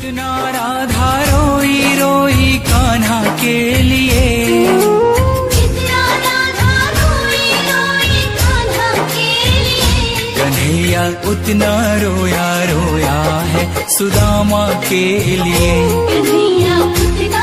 कितना राधा रोई रोई कान्हा के लिए, कितना राधा रोई रोई कान्हा के लिए। कन्हैया उतना रोया रोया है सुदामा के लिए, कन्हैया उतना